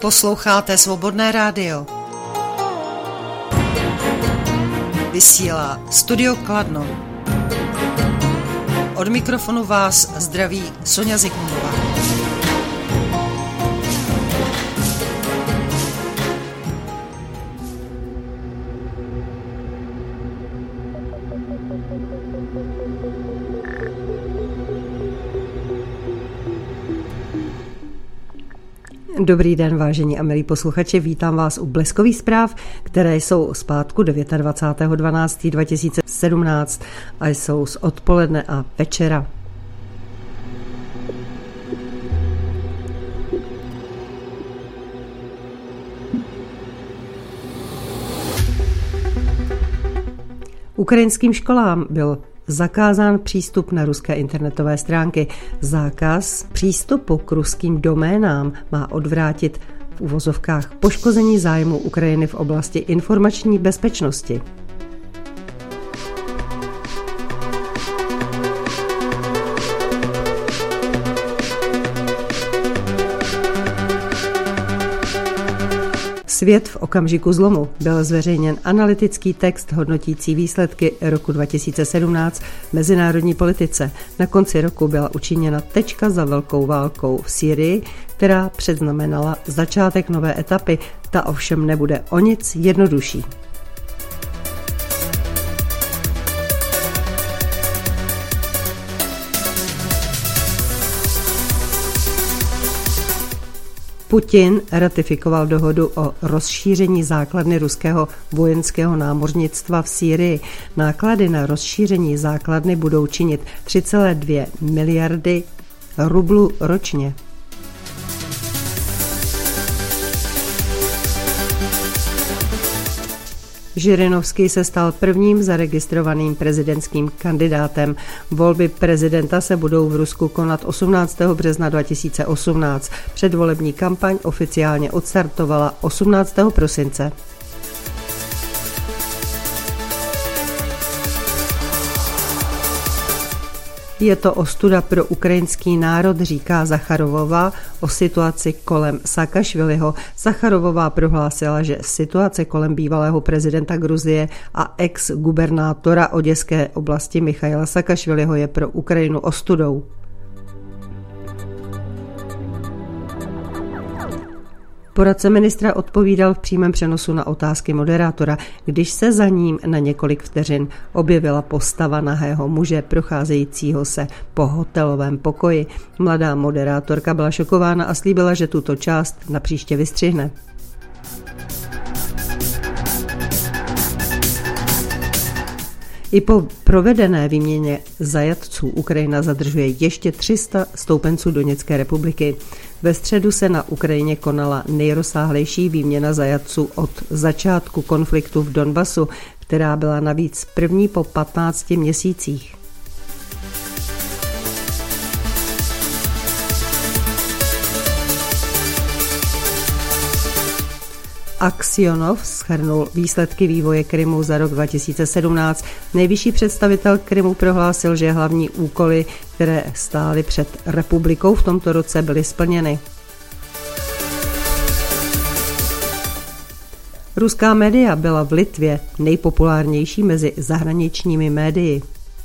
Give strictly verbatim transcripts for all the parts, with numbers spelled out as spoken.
Posloucháte Svobodné rádio. Vysílá Studio Kladno. Od mikrofonu vás zdraví Soňa Zikmundová. Dobrý den, vážení a milí posluchači, vítám vás u bleskových zpráv, které jsou z pátku dvacátého devátého dvanáctého dva tisíce sedmnáct a jsou z odpoledne a večera. Ukrajinským školám byl zakázán přístup na ruské internetové stránky. Zákaz přístupu k ruským doménám má odvrátit v uvozovkách poškození zájmu Ukrajiny v oblasti informační bezpečnosti. Svět v okamžiku zlomu byl zveřejněn analytický text hodnotící výsledky roku dva tisíce sedmnáct v mezinárodní politice. Na konci roku byla učiněna tečka za velkou válkou v Sýrii, která předznamenala začátek nové etapy. Ta ovšem nebude o nic jednodušší. Putin ratifikoval dohodu o rozšíření základny ruského vojenského námořnictva v Sýrii. Náklady na rozšíření základny budou činit tři celé dvě miliardy rublů ročně. Žirinovský se stal prvním zaregistrovaným prezidentským kandidátem. Volby prezidenta se budou v Rusku konat osmnáctého března dva tisíce osmnáct. Předvolební kampaň oficiálně odstartovala osmnáctého prosince. Je to ostuda pro ukrajinský národ, říká Zacharovová o situaci kolem Saakašviliho. Zacharovová prohlásila, že situace kolem bývalého prezidenta Gruzie a ex-gubernátora Oděské oblasti Michaila Saakašviliho je pro Ukrajinu ostudou. Poradce ministra odpovídal v přímém přenosu na otázky moderátora, když se za ním na několik vteřin objevila postava nahého muže procházejícího se po hotelovém pokoji. Mladá moderátorka byla šokována a slíbila, že tuto část napříště vystřihne. I po provedené výměně zajatců Ukrajina zadržuje ještě tři sta stoupenců Doněcké republiky. Ve středu se na Ukrajině konala nejrozsáhlejší výměna zajatců od začátku konfliktu v Donbasu, která byla navíc první po patnácti měsících. Aksionov shrnul výsledky vývoje Krymu za rok dva tisíce sedmnáct. Nejvyšší představitel Krymu prohlásil, že hlavní úkoly, které stály před republikou v tomto roce, byly splněny. Ruská média byla v Litvě nejpopulárnější mezi zahraničními médii.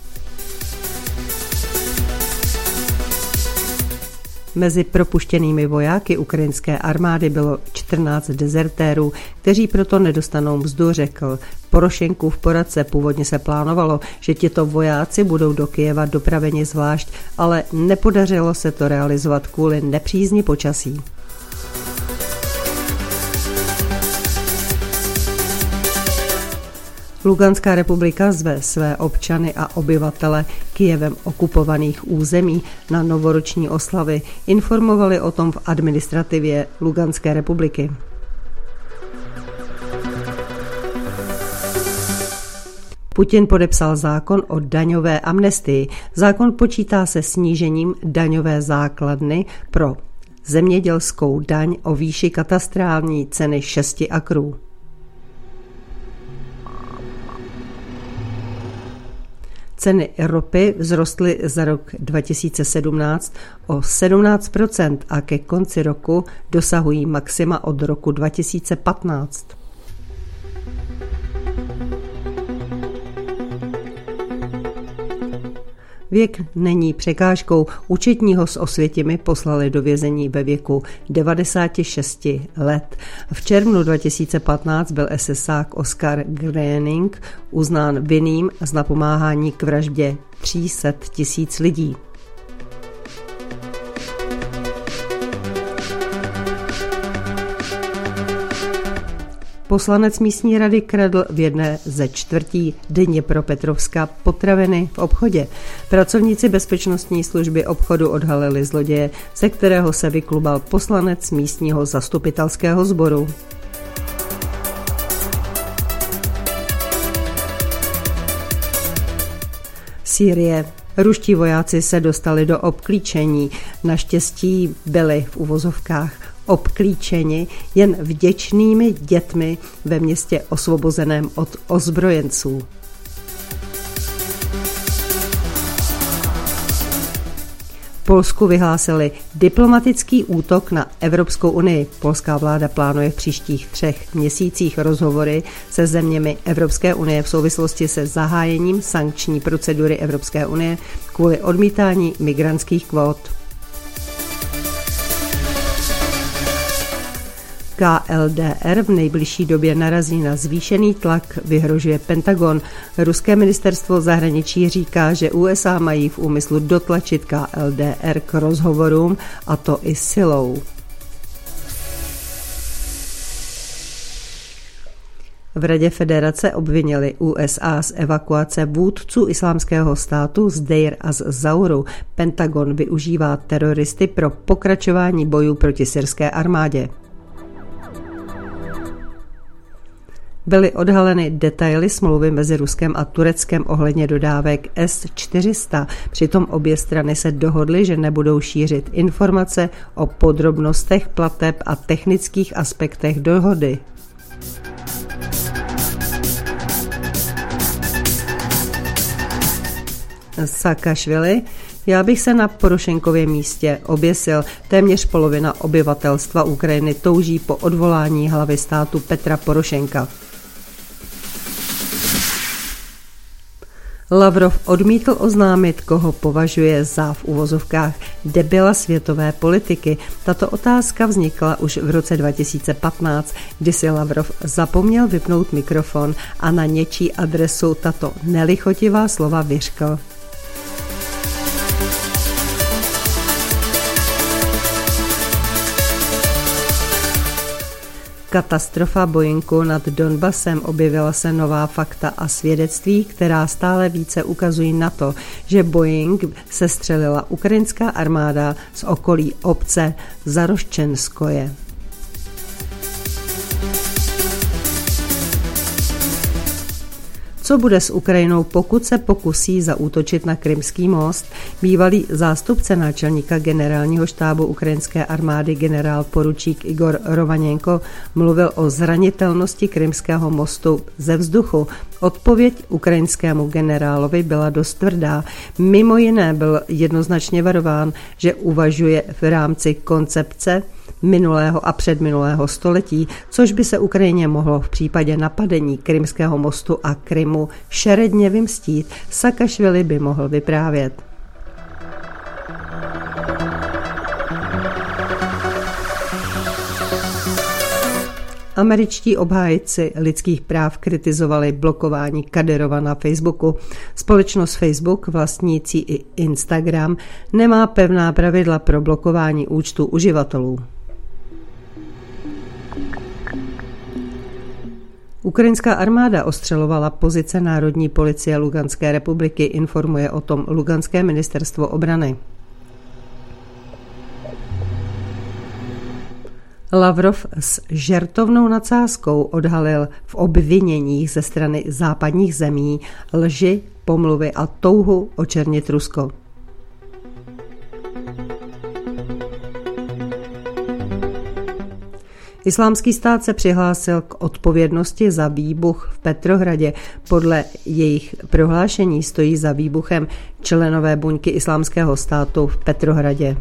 Mezi propuštěnými vojáky ukrajinské armády bylo čtrnáct dezertérů, kteří proto nedostanou mzdu, řekl Porošenkův poradce. Původně se plánovalo, že tito vojáci budou do Kyjeva dopraveni zvlášť, ale nepodařilo se to realizovat kvůli nepřízni počasí. Luganská republika zve své občany a obyvatele Kyjevem okupovaných území na novoroční oslavy. Informovali o tom v administrativě Luganské republiky. Putin podepsal zákon o daňové amnestii. Zákon počítá se snížením daňové základny pro zemědělskou daň o výši katastrální ceny šesti akrů. Ceny ropy vzrostly za rok dva tisíce sedmnáct o sedmnáct procent a ke konci roku dosahují maxima od roku dva tisíce patnáct. Věk není překážkou. Účetního z Osvětimi poslali do vězení ve věku devadesáti šesti let. V červnu dva tisíce patnáct byl esesák Oskar Gröning uznán vinným z napomáhání k vraždě tři sta tisíc lidí. Poslanec místní rady kradl v jedné ze čtvrtí Dněpropetrovska potraviny v obchodě. Pracovníci bezpečnostní služby obchodu odhalili zloděje, ze kterého se vyklubal poslanec místního zastupitelského sboru. Sýrie. Ruští vojáci se dostali do obklíčení. Naštěstí byli v uvozovkách obklíčeni jen vděčnými dětmi ve městě osvobozeném od ozbrojenců. V Polsku vyhlásili diplomatický útok na Evropskou unii. Polská vláda plánuje v příštích třech měsících rozhovory se zeměmi Evropské unie v souvislosti se zahájením sankční procedury Evropské unie kvůli odmítání migrantských kvót. K L D R v nejbližší době narazí na zvýšený tlak, vyhrožuje Pentagon. Ruské ministerstvo zahraničí říká, že U S A mají v úmyslu dotlačit K L D R k rozhovorům, a to i silou. V Radě federace obvinili U S A z evakuace vůdců islámského státu z Deir az-Zauru. Pentagon využívá teroristy pro pokračování bojů proti syrské armádě. Byly odhaleny detaily smlouvy mezi Ruskem a Tureckem ohledně dodávek S čtyři sta. Přitom obě strany se dohodly, že nebudou šířit informace o podrobnostech plateb a technických aspektech dohody. Saakašvili. Já bych se na Porošenkově místě oběsil. Téměř polovina obyvatelstva Ukrajiny touží po odvolání hlavy státu Petra Porošenka. Lavrov odmítl oznámit, koho považuje za v uvozovkách debila světové politiky. Tato otázka vznikla už v roce dva tisíce patnáct, kdy si Lavrov zapomněl vypnout mikrofon a na něčí adresu tato nelichotivá slova vyřkl. Katastrofa Boeingu nad Donbasem. Objevila se nová fakta a svědectví, která stále více ukazují na to, že Boeing sestřelila ukrajinská armáda z okolí obce Zaroščenskoje. Co bude s Ukrajinou, pokud se pokusí zaútočit na Krymský most? Bývalý zástupce náčelníka generálního štábu ukrajinské armády generál poručík Igor Rovaněnko mluvil o zranitelnosti Krymského mostu ze vzduchu. Odpověď ukrajinskému generálovi byla dost tvrdá. Mimo jiné byl jednoznačně varován, že uvažuje v rámci koncepce minulého a předminulého století, což by se Ukrajině mohlo v případě napadení Krymského mostu a Krymu šeredně vymstít. Saakašvili by mohl vyprávět. Američtí obhájci lidských práv kritizovali blokování Kadyrova na Facebooku. Společnost Facebook, vlastnící i Instagram, nemá pevná pravidla pro blokování účtů uživatelů. Ukrajinská armáda ostřelovala pozice Národní policie Luganské republiky, informuje o tom Luganské ministerstvo obrany. Lavrov s žertovnou nadsázkou odhalil v obviněních ze strany západních zemí lži, pomluvy a touhu očernit Rusko. Islámský stát se přihlásil k odpovědnosti za výbuch v Petrohradě. Podle jejich prohlášení stojí za výbuchem členové buňky Islámského státu v Petrohradě.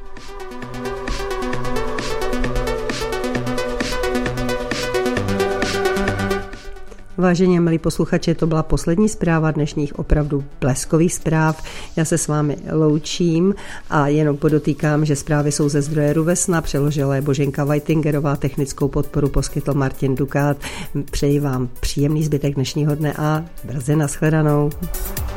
Vážení milí posluchači, to byla poslední zpráva dnešních opravdu bleskových zpráv. Já se s vámi loučím a jenom podotýkám, že zprávy jsou ze zdroje Ruvesna, přeložila je Boženka Vajtingerová, technickou podporu poskytl Martin Dukát. Přeji vám příjemný zbytek dnešního dne a brzy nashledanou.